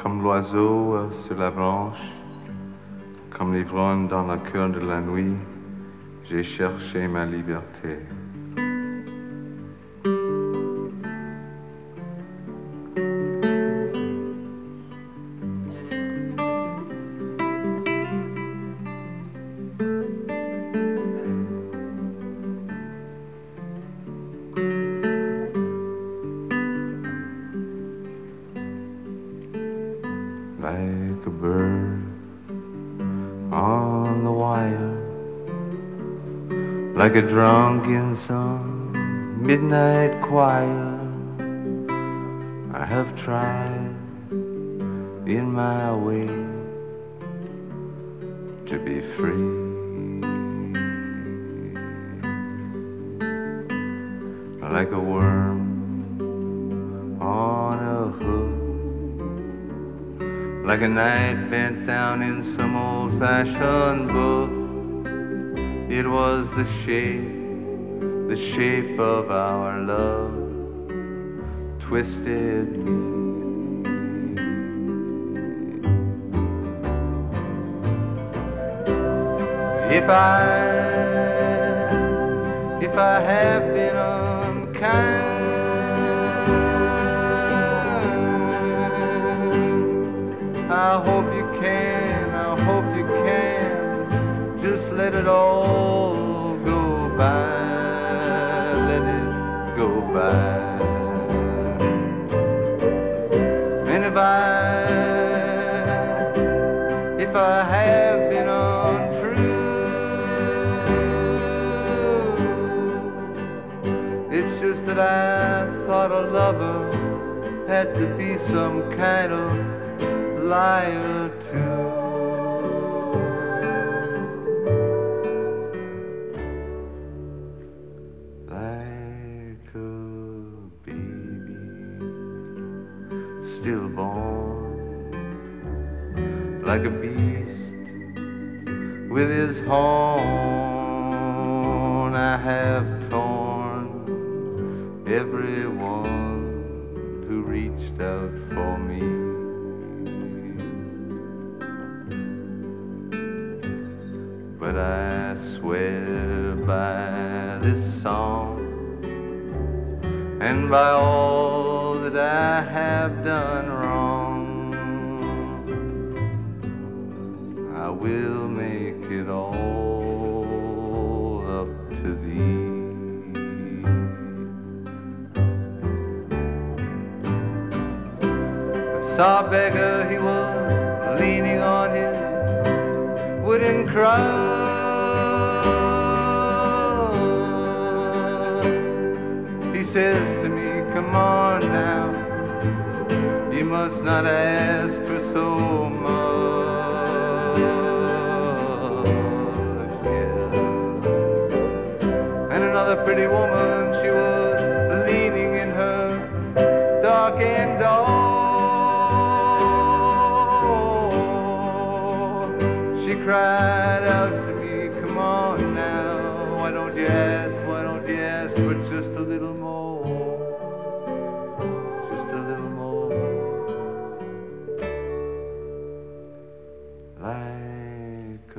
comme l'oiseau sur la branche, comme l'ivrogne dans le cœur de la nuit, j'ai cherché ma liberté. Like a bird on the wire, like a drunk in some midnight choir, I have tried in my way to be free. Like a worm on a hook, like a night bent down in some old-fashioned book. It was the shape of our love twisted me. If I have been unkind, I hope you can just let it all go by, let it go by. And if I have been untrue, it's just that I thought a lover had to be some kind of liar too. Like a baby stillborn, like a beast with his horn, I have torn everyone who reached out for me. But I swear by this song and by all that I have done wrong, I will make it all up to thee. I saw a beggar, he was leaning on his wooden cross. He says to me, come on now, you must not ask for so much. Yeah. And another pretty woman, she was leaning in her darkened door. She cried out to me, come on now, why don't you ask for just a little more, just a little more. Like a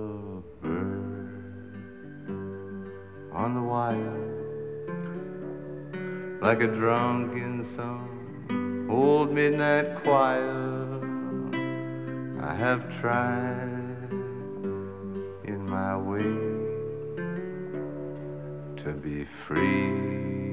bird on the wire, like a drunk in some old midnight choir, I have tried in my way to be free.